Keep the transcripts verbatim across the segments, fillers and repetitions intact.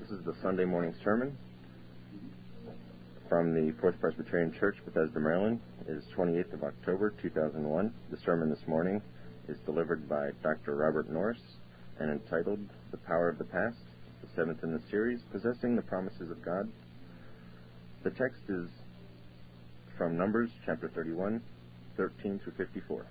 This is the Sunday morning sermon from the Fourth Presbyterian Church, Bethesda, Maryland. It is twenty-eighth of October, two thousand one. The sermon this morning is delivered by Doctor Robert Norris and entitled The Power of the Past, the seventh in the series, Possessing the Promises of God. The text is from Numbers chapter thirty-one, thirteen through fifty-four.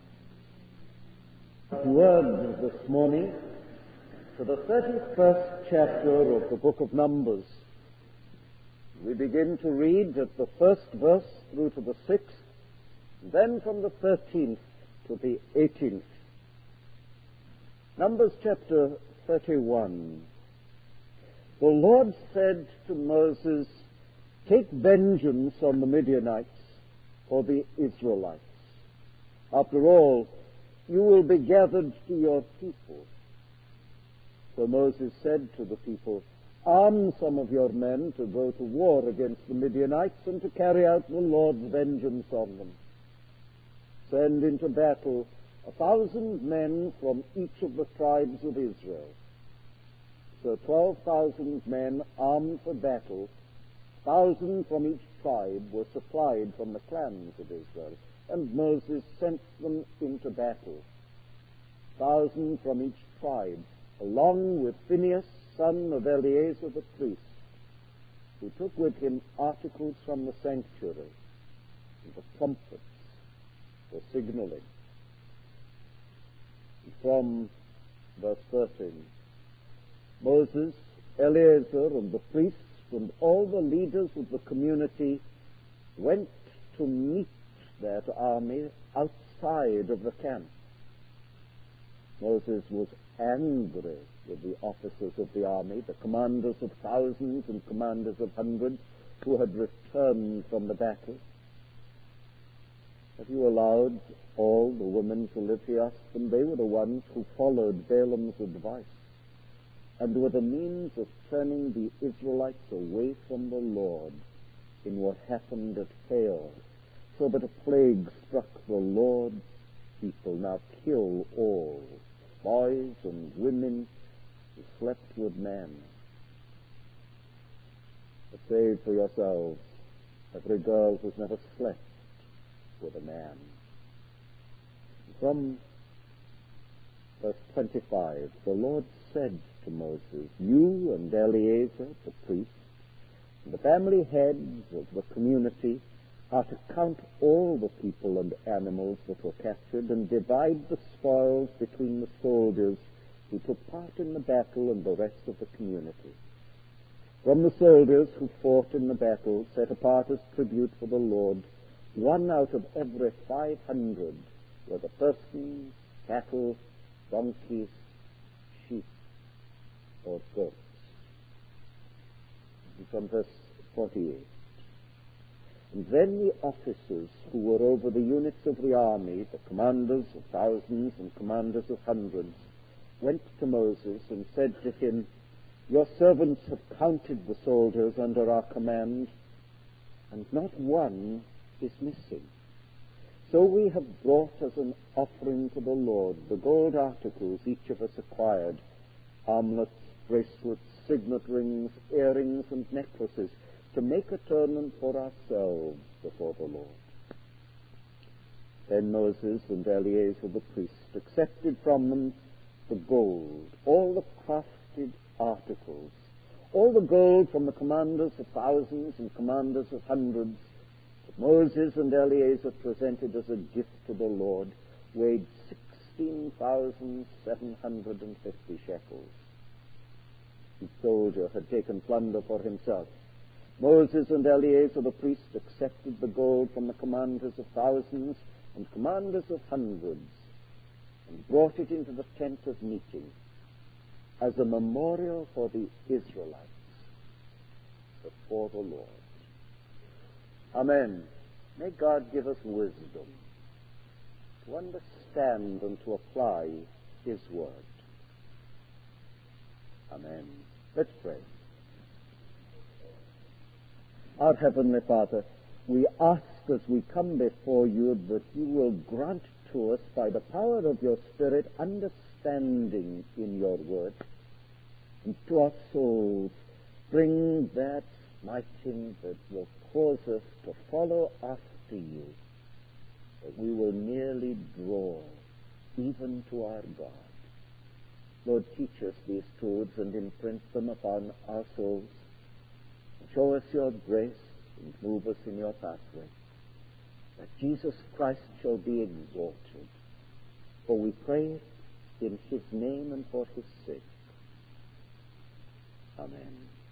Word this morning to the thirty-first chapter of the book of Numbers. We begin to read at the first verse through to the sixth, then from the thirteenth to the eighteenth. Numbers chapter thirty-one. The Lord said to Moses, "Take vengeance on the Midianites for the Israelites. After all, you will be gathered to your people." So Moses said to the people, "Arm some of your men to go to war against the Midianites and to carry out the Lord's vengeance on them. Send into battle a thousand men from each of the tribes of Israel." So twelve thousand men armed for battle, a thousand from each tribe, were supplied from the clans of Israel, and Moses sent them into battle, a thousand from each tribe, along with Phinehas, son of Eleazar the priest, who took with him articles from the sanctuary, and the trumpets for signaling. And from verse thirteen, Moses, Eleazar, and the priests, and all the leaders of the community went to meet that army outside of the camp. Moses was angry with the officers of the army, the commanders of thousands and commanders of hundreds, who had returned from the battle. "Have you allowed all the women to live?" he asked them. They were the ones who followed Balaam's advice and were the means of turning the Israelites away from the Lord in what happened at Peor, so that a plague struck the Lord's people. "Now kill all, boys and women who slept with men. But save for yourselves every girl who's never slept with a man." From verse twenty-five, the Lord said to Moses, "You and Eleazar, the priest, and the family heads of the community are to count all the people and animals that were captured and divide the spoils between the soldiers who took part in the battle and the rest of the community. From the soldiers who fought in the battle, set apart as tribute for the Lord, one out of every five hundred, whether persons, cattle, donkeys, sheep, or goats." And from verse forty-eight, "And then the officers who were over the units of the army, the commanders of thousands and commanders of hundreds, went to Moses and said to him, 'Your servants have counted the soldiers under our command, and not one is missing. So we have brought as an offering to the Lord the gold articles each of us acquired, armlets, bracelets, signet rings, earrings, and necklaces, to make atonement for ourselves before the Lord.' Then Moses and Eleazar the priest accepted from them the gold, all the crafted articles, all the gold from the commanders of thousands and commanders of hundreds, that Moses and Eleazar presented as a gift to the Lord, weighed sixteen thousand seven hundred and fifty shekels. Each soldier had taken plunder for himself. Moses and Eleazar the priest accepted the gold from the commanders of thousands and commanders of hundreds and brought it into the tent of meeting as a memorial for the Israelites before the Lord." Amen. May God give us wisdom to understand and to apply His word. Amen. Let's pray. Our Heavenly Father, we ask as we come before you that you will grant to us by the power of your Spirit understanding in your word, and to our souls bring that smiting that will cause us to follow after you, that we will nearly draw even to our God. Lord, teach us these truths and imprint them upon our souls. Show us your grace and move us in your pathway, that Jesus Christ shall be exalted. For we pray in his name and for his sake. Amen.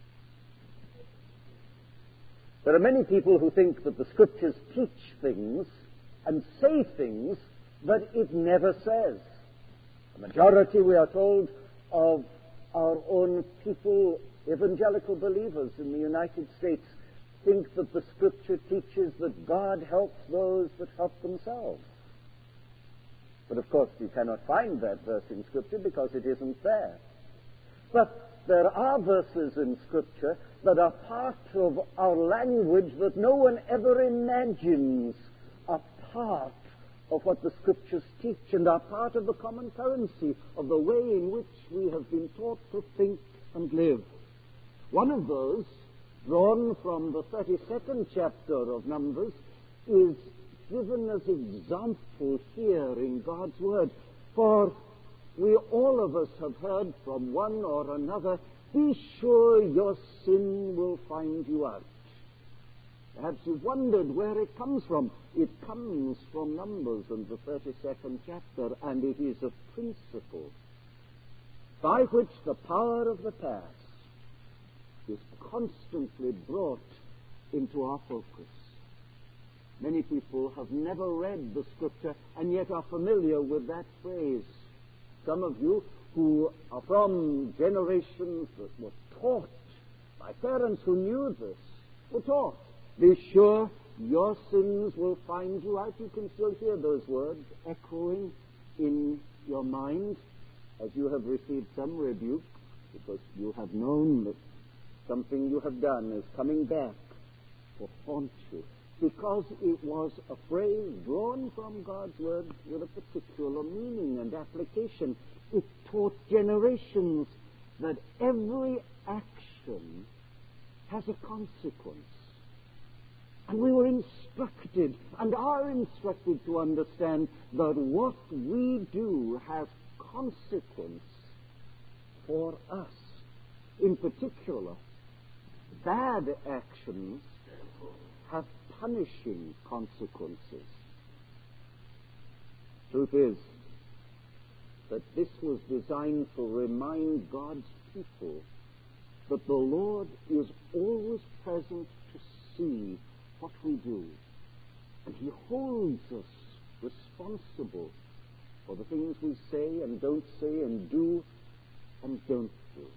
There are many people who think that the Scriptures teach things and say things that it never says. The majority, we are told, of our own people, evangelical believers in the United States, think that the Scripture teaches that God helps those that help themselves. But of course you cannot find that verse in Scripture because it isn't there. But there are verses in Scripture that are part of our language that no one ever imagines are part of what the Scriptures teach and are part of the common currency of the way in which we have been taught to think and live. One of those, drawn from the thirty-second chapter of Numbers, is given as example here in God's Word. For we all of us have heard from one or another, be sure your sin will find you out. Perhaps you've wondered where it comes from. It comes from Numbers and the thirty-second chapter, and it is a principle by which the power of the past is constantly brought into our focus. Many people have never read the Scripture and yet are familiar with that phrase. Some of you who are from generations that were taught by parents who knew this, were taught, be sure your sins will find you out. You can still hear those words echoing in your mind as you have received some rebuke, because you have known that something you have done is coming back to haunt you, because it was a phrase drawn from God's Word with a particular meaning and application. It taught generations that every action has a consequence. And we were instructed and are instructed to understand that what we do has consequence for us. In particular, bad actions have punishing consequences. Truth is that this was designed to remind God's people that the Lord is always present to see what we do, and he holds us responsible for the things we say and don't say and do and don't do.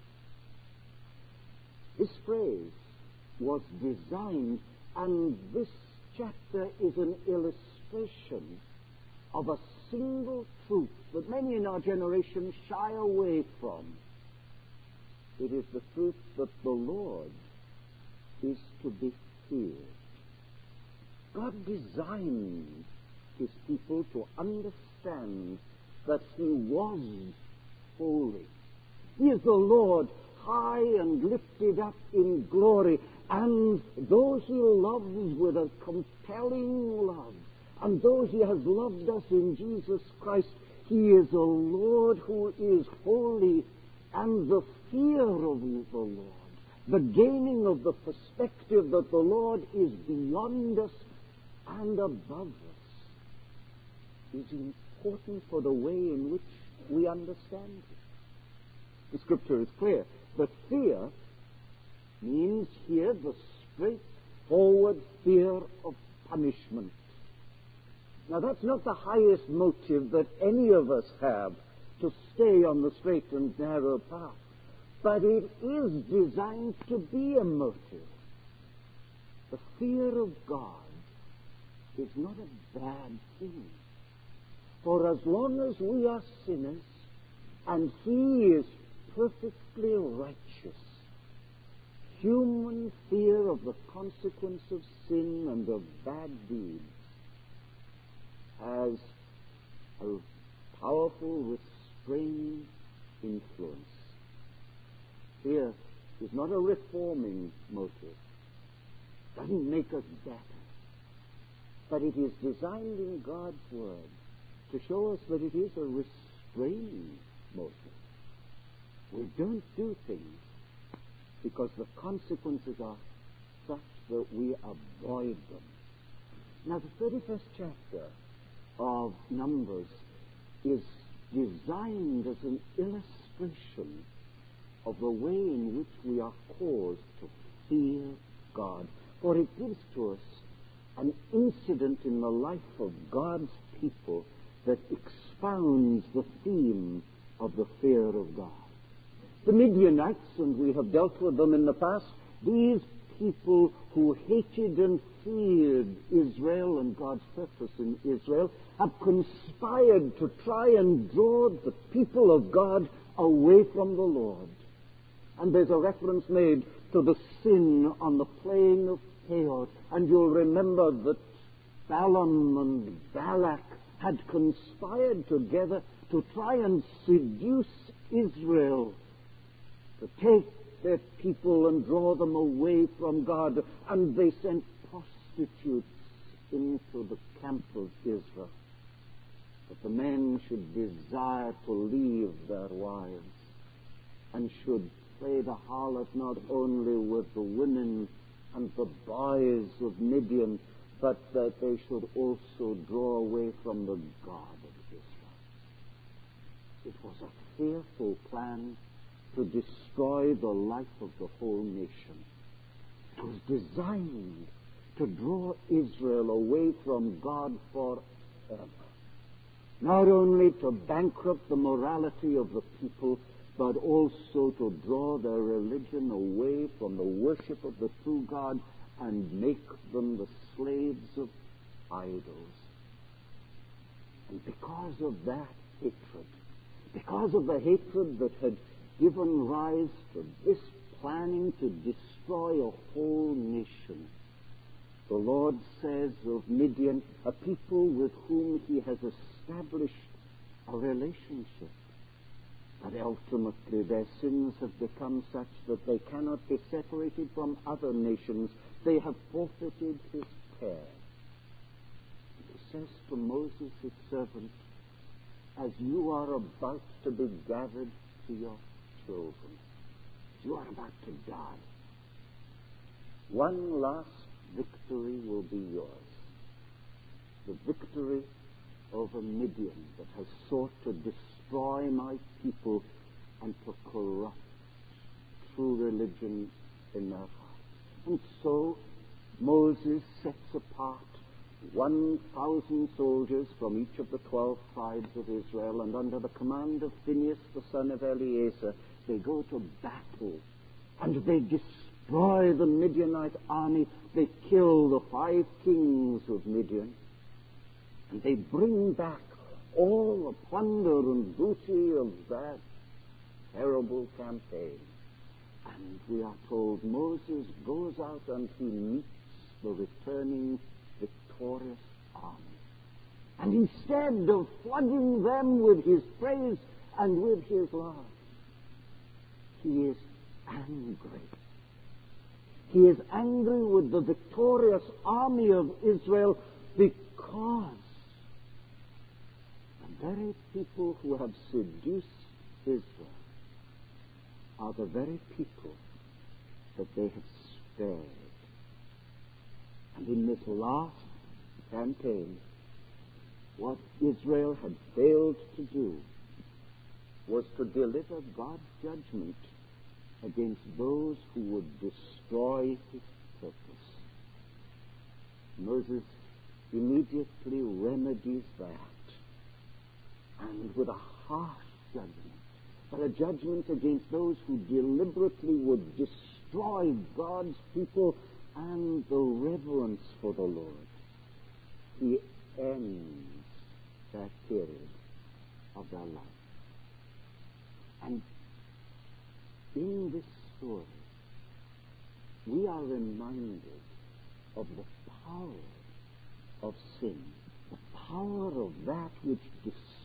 This phrase was designed, and this chapter is an illustration of a single truth that many in our generation shy away from. It is the truth that the Lord is to be feared. God designed his people to understand that he was holy. He is the Lord, high and lifted up in glory, and though he loves with a compelling love, and though he has loved us in Jesus Christ, he is a Lord who is holy, and the fear of the Lord, the gaining of the perspective that the Lord is beyond us and above us, is important for the way in which we understand it. The Scripture is clear that fear means here the straightforward fear of punishment. Now, that's not the highest motive that any of us have to stay on the straight and narrow path, but it is designed to be a motive. The fear of God is not a bad thing. For as long as we are sinners and he is perfectly righteous, human fear of the consequence of sin and of bad deeds has a powerful restraining influence. Fear It's not a reforming motive. Doesn't make us better. But it is designed in God's Word to show us that it is a restraining motive. We don't do things because the consequences are such that we avoid them. Now, the thirty-first chapter of Numbers is designed as an illustration of the way in which we are caused to fear God. For it gives to us an incident in the life of God's people that expounds the theme of the fear of God. The Midianites, and we have dealt with them in the past, these people who hated and feared Israel and God's purpose in Israel have conspired to try and draw the people of God away from the Lord. And there's a reference made to the sin on the plain of Peor. And you'll remember that Balaam and Balak had conspired together to try and seduce Israel, to take their people and draw them away from God. And they sent prostitutes into the camp of Israel, that the men should desire to leave their wives and should play the harlot not only with the women and the boys of Midian, but that they should also draw away from the God of Israel. It was a fearful plan to destroy the life of the whole nation. It was designed to draw Israel away from God forever. Not only to bankrupt the morality of the people, but also to draw their religion away from the worship of the true God and make them the slaves of idols. And because of that hatred, because of the hatred that had given rise to this planning to destroy a whole nation, the Lord says of Midian, a people with whom he has established a relationship. But ultimately their sins have become such that they cannot be separated from other nations. They have forfeited his care. He says to Moses, his servant, as you are about to be gathered to your children, as you are about to die, one last victory will be yours. The victory over Midian that has sought to destroy my people and to corrupt true religion in their hearts. And so Moses sets apart one thousand soldiers from each of the twelve tribes of Israel, and under the command of Phinehas, the son of Eleazar, they go to battle, and they destroy the Midianite army. They kill the five kings of Midian, and they bring back all the plunder and booty of that terrible campaign. And we are told Moses goes out and he meets the returning victorious army. And instead of flooding them with his praise and with his love, he is angry. He is angry with the victorious army of Israel because the very people who have seduced Israel are the very people that they have spared. And in this last campaign, what Israel had failed to do was to deliver God's judgment against those who would destroy his purpose. Moses immediately remedies that, and with a harsh judgment, but a judgment against those who deliberately would destroy God's people and the reverence for the Lord, he ends that period of their life. And in this story, we are reminded of the power of sin, the power of that which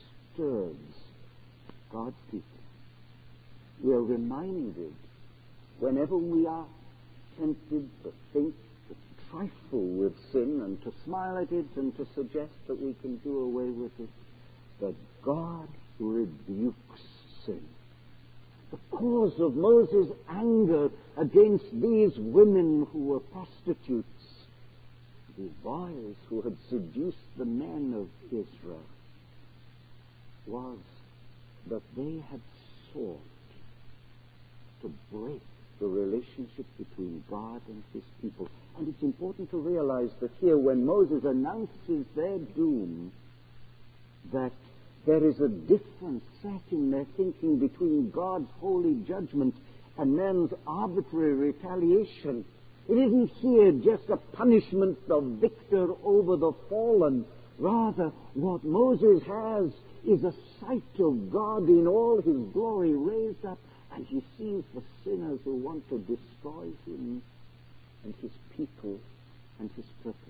disturbs God's people. We are reminded whenever we are tempted to think, to trifle with sin and to smile at it and to suggest that we can do away with it, that God rebukes sin. The cause of Moses' anger against these women who were prostitutes, the boys who had seduced the men of Israel, was that they had sought to break the relationship between God and his people. And it's important to realize that here, when Moses announces their doom, that there is a difference set in their thinking between God's holy judgment and man's arbitrary retaliation. It isn't here just a punishment of victor over the fallen. Rather, what Moses has is a sight of God in all his glory raised up, and he sees the sinners who want to destroy him and his people and his purposes.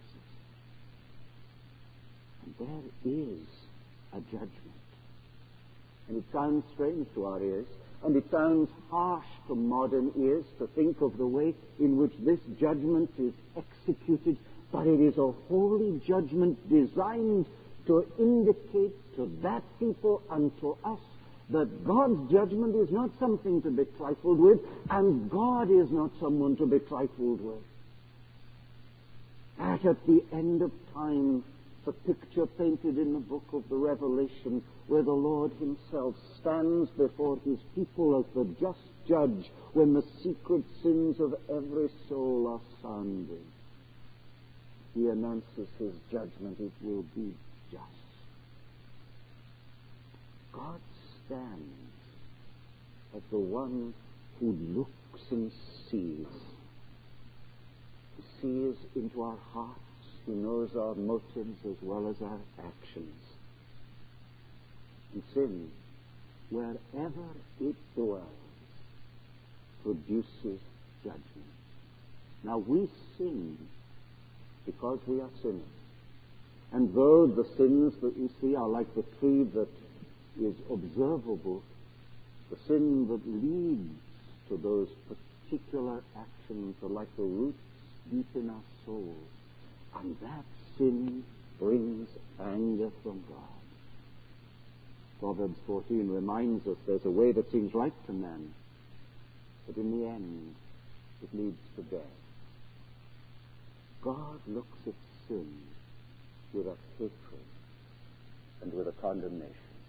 And there is a judgment. And it sounds strange to our ears, and it sounds harsh to modern ears to think of the way in which this judgment is executed, but it is a holy judgment designed to indicate to that people and to us that God's judgment is not something to be trifled with, and God is not someone to be trifled with. That at the end of time, the picture painted in the book of the Revelation, where the Lord himself stands before his people as the just judge when the secret sins of every soul are sounded. He announces his judgment. It will be just. God stands as the one who looks and sees. He sees into our hearts. He knows our motives as well as our actions. And sin, wherever it dwells, produces judgment. Now we sin because we are sinners. And though the sins that we see are like the tree that is observable, the sin that leads to those particular actions are like the roots deep in our souls. And that sin brings anger from God. Proverbs fourteen reminds us there's a way that seems right to man, but in the end it leads to death. God looks at sin with a hatred and with a condemnation.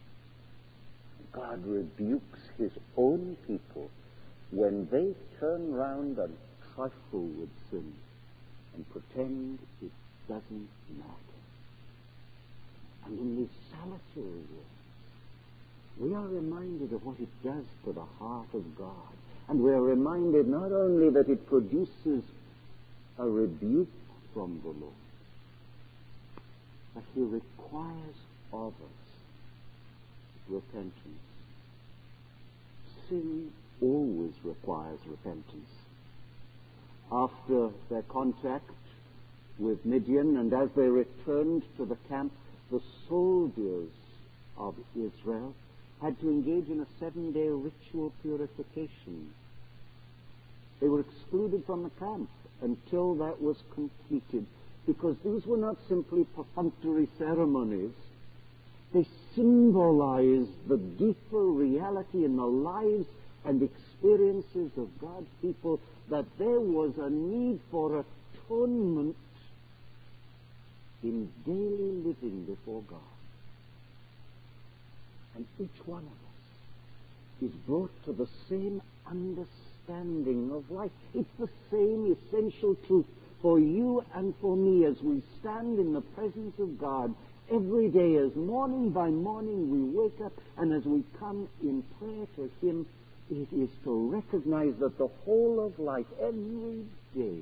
God rebukes his own people when they turn round and trifle with sin and pretend it doesn't matter. And in these solitary years, we are reminded of what it does to the heart of God. And we are reminded not only that it produces a rebuke from the Lord, but he requires of us repentance. Sin always requires repentance. After their contact with Midian, and as they returned to the camp, the soldiers of Israel had to engage in a seven-day ritual purification. They were excluded from the camp until that was completed, because these were not simply perfunctory ceremonies. They symbolized the deeper reality in the lives and experiences of God's people, that there was a need for atonement in daily living before God. And each one of us is brought to the same understanding of life. It's the same essential truth for you and for me as we stand in the presence of God every day, as morning by morning we wake up, and as we come in prayer to him. It is to recognize that the whole of life, every day,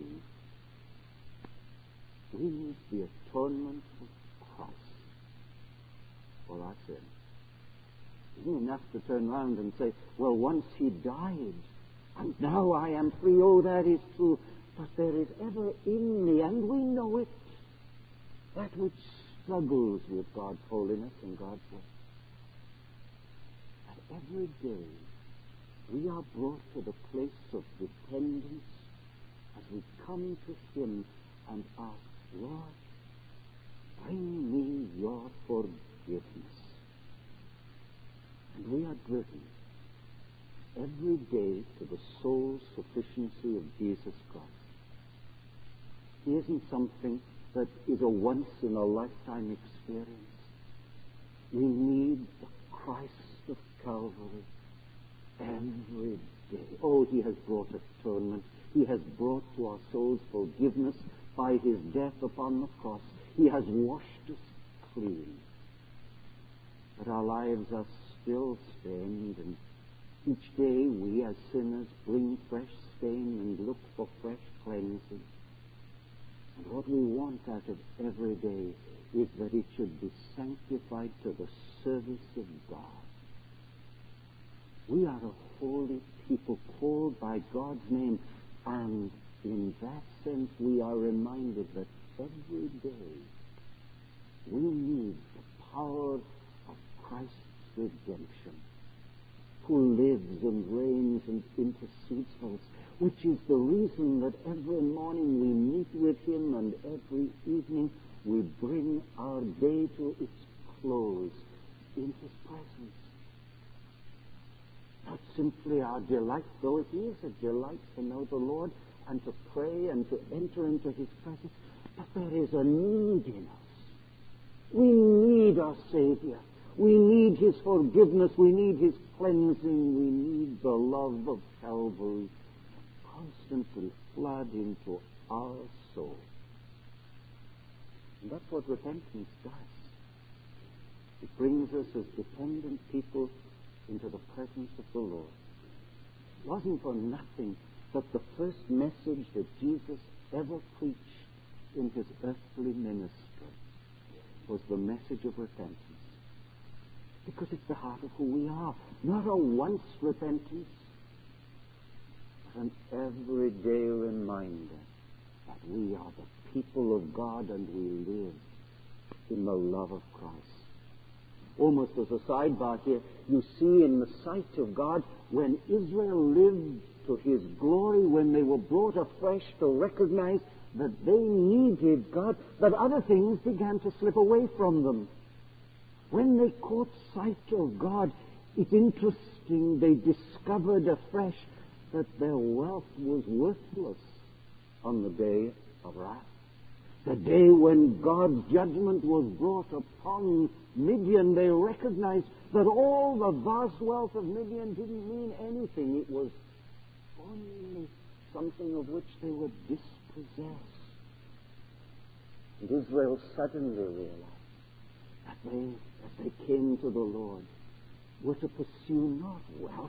we need the atonement of Christ for our sin. It isn't enough to turn around and say, well, once he died, and now I am free. Oh, that is true. But there is ever in me, and we know it, that which struggles with God's holiness and God's way. That every day we are brought to the place of dependence as we come to him and ask, Lord, bring me your forgiveness. And we are driven every day to the sole sufficiency of Jesus Christ. He isn't something that is a once-in-a-lifetime experience. We need the Christ of Calvary every day. Oh, he has brought atonement. He has brought to our souls forgiveness by his death upon the cross. He has washed us clean. But our lives are still stained, and each day we as sinners bring fresh stain and look for fresh cleansing. And what we want out of every day is that it should be sanctified to the service of God. We are a holy people called by God's name, and in that sense we are reminded that every day we need the power of Christ's redemption, who lives and reigns and intercedes for us, which is the reason that every morning we meet with him and every evening we bring our day to its close in his presence. Not simply our delight, though it is a delight to know the Lord and to pray and to enter into his presence, but there is a need in us. We need our Savior. We need his forgiveness. We need his cleansing. We need the love of Calvary constantly flood into our soul. And that's what repentance does. It brings us as dependent people into the presence of the Lord. It wasn't for nothing that the first message that Jesus ever preached in his earthly ministry was the message of repentance. Because it's the heart of who we are. Not a once repentance, but an everyday reminder that we are the people of God and we live in the love of Christ. Almost as a sidebar here, you see in the sight of God, when Israel lived to his glory, when they were brought afresh to recognize that they needed God, that other things began to slip away from them. When they caught sight of God, it's interesting, they discovered afresh that their wealth was worthless on the day of wrath. The day when God's judgment was brought upon Midian, they recognized that all the vast wealth of Midian didn't mean anything. It was only something of which they were dispossessed. And Israel suddenly realized that they, as they came to the Lord, were to pursue not wealth,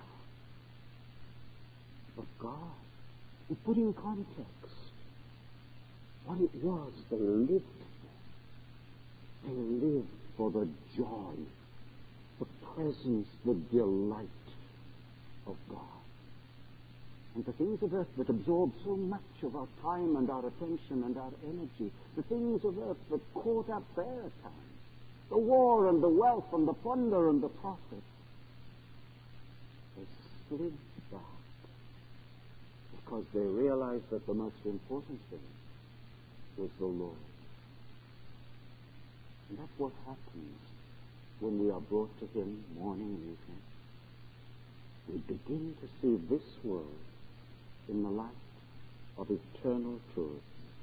but God. He put in context what it was they lived for. They lived for the joy, the presence, the delight of God. And the things of earth that absorb so much of our time and our attention and our energy, the things of earth that caught up their time, the war and the wealth and the plunder and the profit, they slid back because they realized that the most important thing was the Lord. And that's what happens when we are brought to him morning and evening. We begin to see this world in the light of eternal truth.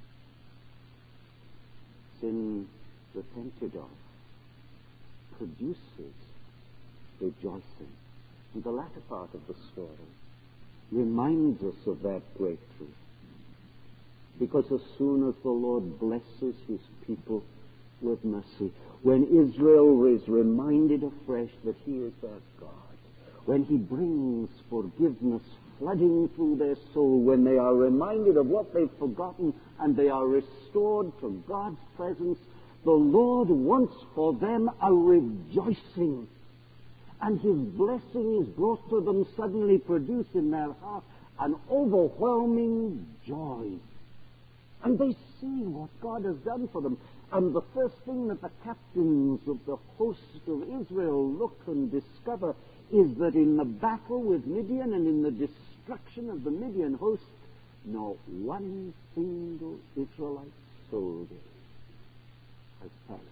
Sin repented of produces rejoicing. And the latter part of the story reminds us of that great truth. Because as soon as the Lord blesses his people with mercy, when Israel is reminded afresh that he is their God, when he brings forgiveness flooding through their soul, when they are reminded of what they've forgotten and they are restored to God's presence, the Lord wants for them a rejoicing. And his blessing is brought to them, suddenly produce in their heart an overwhelming joy. And they see what God has done for them. And the first thing that the captains of the host of Israel look and discover is that in the battle with Midian and in the destruction of the Midian host, not one single Israelite soldier has perished.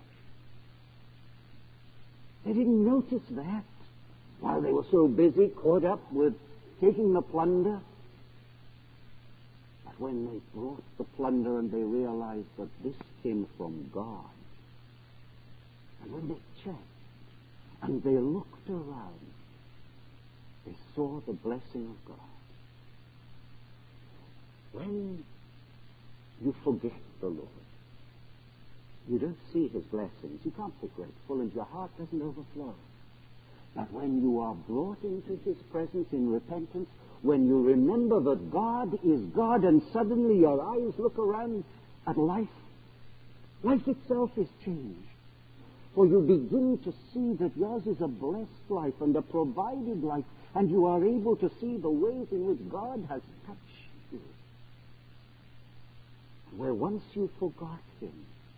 They didn't notice that while they were so busy, caught up with taking the plunder. But when they brought the plunder and they realized that this came from God, and when they checked and they looked around, they saw the blessing of God. When you forget the Lord, you don't see his blessings. You can't be grateful and your heart doesn't overflow. But when you are brought into his presence in repentance, when you remember that God is God and suddenly your eyes look around at life, life itself is changed. For you begin to see that yours is a blessed life and a provided life, and you are able to see the ways in which God has touched you. Where once you forgot him,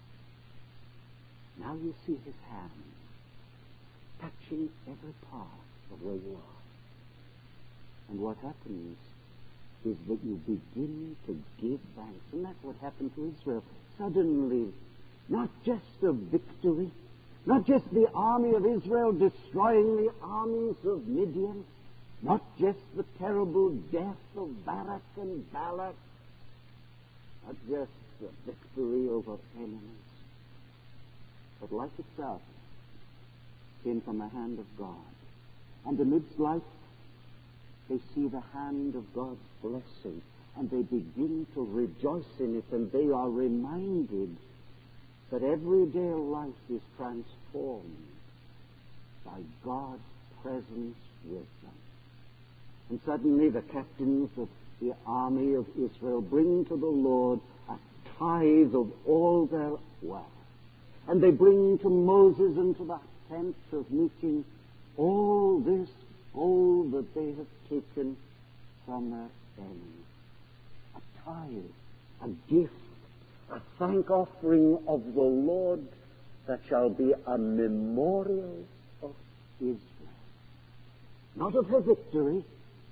now you see his hand touching every part of where you are. And what happens is that you begin to give thanks. And that's what happened to Israel. Suddenly, not just a victory, not just the army of Israel destroying the armies of Midian, not just the terrible death of Barak and Balak, not just the victory over enemies, but life itself came from the hand of God. And amidst life, they see the hand of God's blessing, and they begin to rejoice in it, and they are reminded that everyday life is transformed by God's presence with them. And suddenly the captains of the army of Israel bring to the Lord a tithe of all their wealth. And they bring to Moses and to the tent of meeting all this gold that they have taken from their enemies. A tithe, a gift, a thank offering of the Lord that shall be a memorial of Israel. Not of her victory,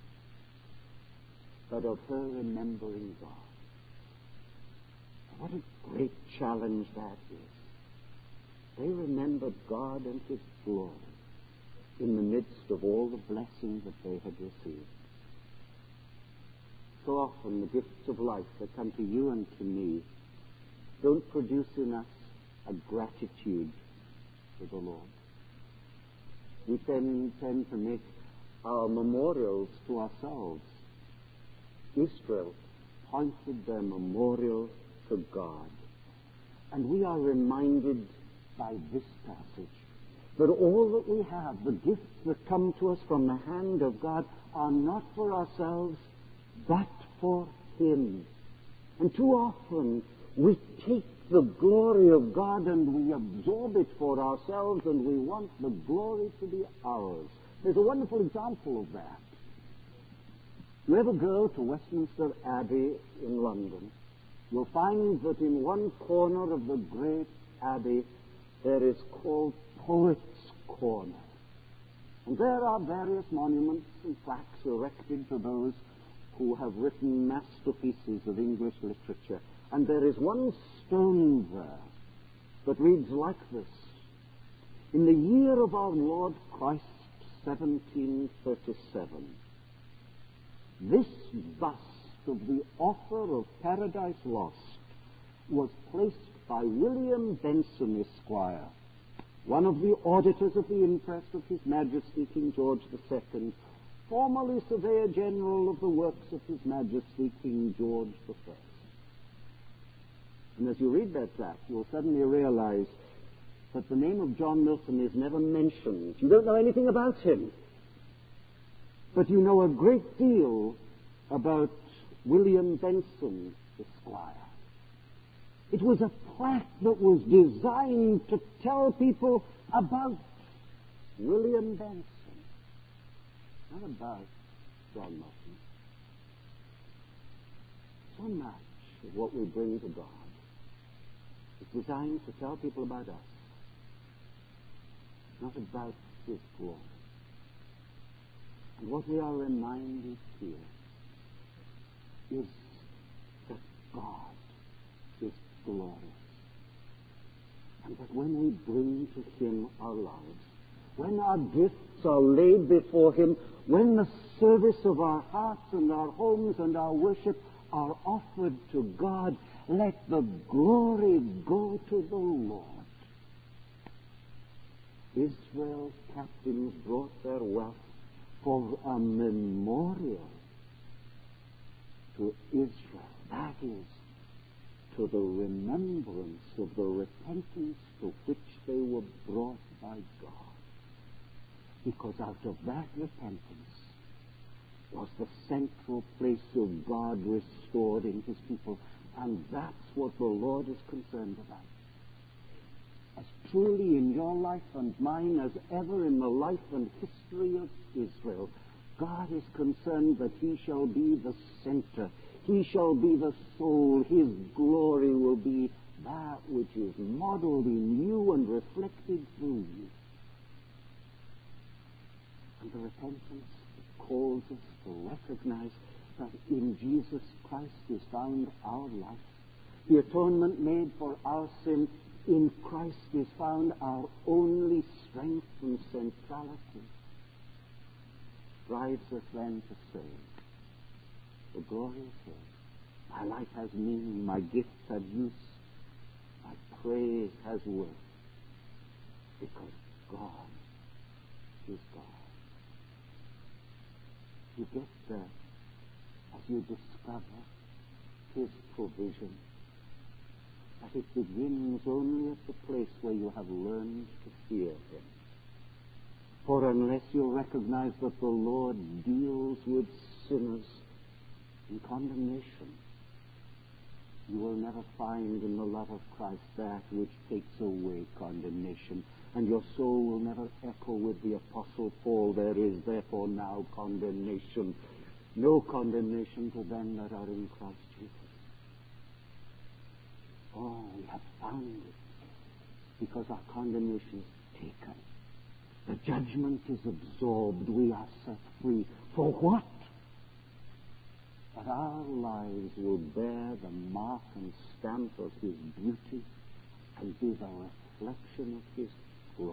but of her remembering God. What a great challenge that is. They remembered God and his glory in the midst of all the blessings that they had received. So often the gifts of life that come to you and to me don't produce in us a gratitude to the Lord. We then tend to make our memorials to ourselves. Israel pointed their memorial to God. And we are reminded by this passage that all that we have, the gifts that come to us from the hand of God, are not for ourselves, but for him. And too often we take the glory of God and we absorb it for ourselves, and we want the glory to be ours. There's a wonderful example of that. You ever go to Westminster Abbey in London, you'll find that in one corner of the great abbey there is called Poets' Corner. And there are various monuments and plaques erected to those who have written masterpieces of English literature. And there is one stone there that reads like this: in the year of our Lord Christ, seventeen thirty-seven, this bust of the author of Paradise Lost was placed by William Benson, Esquire, one of the auditors of the interest of His Majesty King George the Second, formerly Surveyor General of the works of His Majesty King George the First. And as you read that tract, you'll suddenly realize that the name of John Milton is never mentioned. You don't know anything about him, but you know a great deal about William Benson, Esquire. It was a plaque that was designed to tell people about William Benson, not about John Milton. So much of what we bring to God It's designed to tell people about us, not about His glory. And what we are reminded here is that God is glorious. And that when we bring to Him our lives, when our gifts are laid before Him, when the service of our hearts and our homes and our worship are offered to God, let the glory go to the Lord. Israel's captains brought their wealth for a memorial to Israel. That is, to the remembrance of the repentance to which they were brought by God. Because out of that repentance was the central place of God restored in His people. And that's what the Lord is concerned about. As truly in your life and mine as ever in the life and history of Israel, God is concerned that He shall be the center. He shall be the soul. His glory will be that which is modeled in you and reflected through you. And the repentance calls us to recognize that in Jesus Christ is found our life. The atonement made for our sin in Christ is found our only strength and centrality. Drives us then to say, the glory is His. My life has meaning, my gifts have use, my praise has worth, because God is God. You get there as you discover His provision, that it begins only at the place where you have learned to fear Him. For unless you recognize that the Lord deals with sinners in condemnation, you will never find in the love of Christ that which takes away condemnation. And your soul will never echo with the Apostle Paul, there is therefore now condemnation, no condemnation to them that are in Christ Jesus. Oh, we have found it, because our condemnation is taken. The judgment is absorbed. We are set free. For what? That our lives will bear the mark and stamp of His beauty and be the reflection of His glory.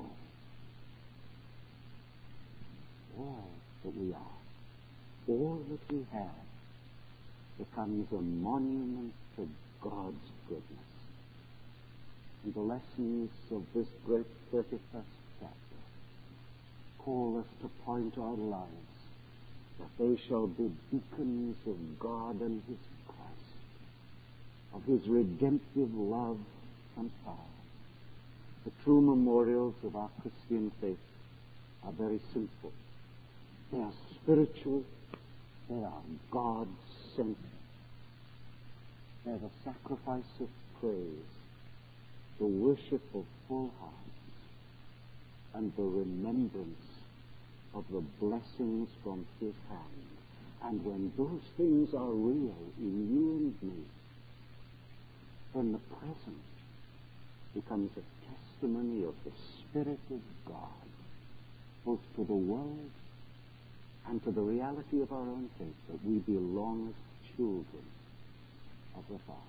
All that we are, all that we have, becomes a monument to God's goodness. And the lessons of this great thirty-first chapter call us to point our lives that they shall be beacons of God and His Christ, of His redemptive love and power. The true memorials of our Christian faith are very simple. They are spiritual. They are God-centered. They are the sacrifice of praise, the worship of full hearts, and the remembrance of the blessings from His hand. And when those things are real in you and me, then the present becomes a testimony of the Spirit of God, both to the world and to the reality of our own faith, that we belong as children of the Father.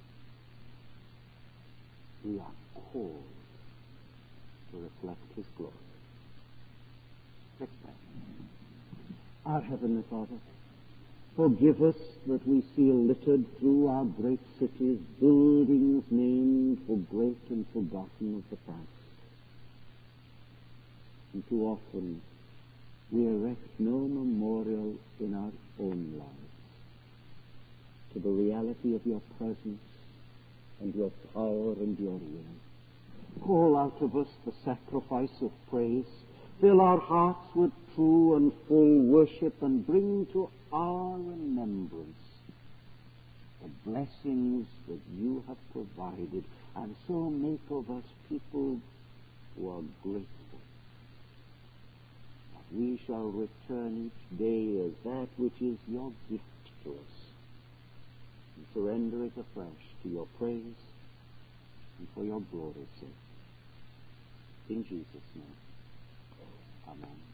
We are called to reflect His glory. Let's pray. Our Heavenly Father, forgive us that we see littered through our great cities buildings named for great and forgotten of the past. And too often we erect no memorial in our own lives to the reality of your presence and your power and your will. Call out of us the sacrifice of praise. Fill our hearts with true and full worship, and bring to our remembrance the blessings that you have provided, and so make of us people who are grateful, that we shall return each day as that which is your gift to us, and surrender it afresh to your praise and for your glory's sake. In Jesus' name, amen.